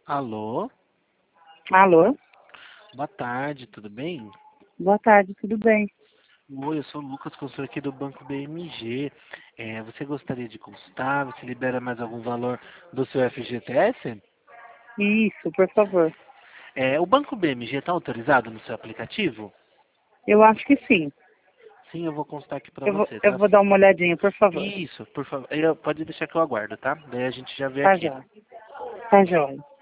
Alô? Alô? Boa tarde, tudo bem? Boa tarde, tudo bem? Oi, eu sou o Lucas, consultor aqui do Banco BMG. Você gostaria de consultar? Você libera mais algum valor do seu FGTS? Isso, por favor. O Banco BMG está autorizado no seu aplicativo? Eu acho que sim. Sim, eu vou consultar aqui para Eu vou, você, eu tá? vou dar uma olhadinha, por favor. Isso, por favor. Pode deixar que eu aguardo, tá? Daí a gente já vê Tá aqui. jóia. Tá jóia.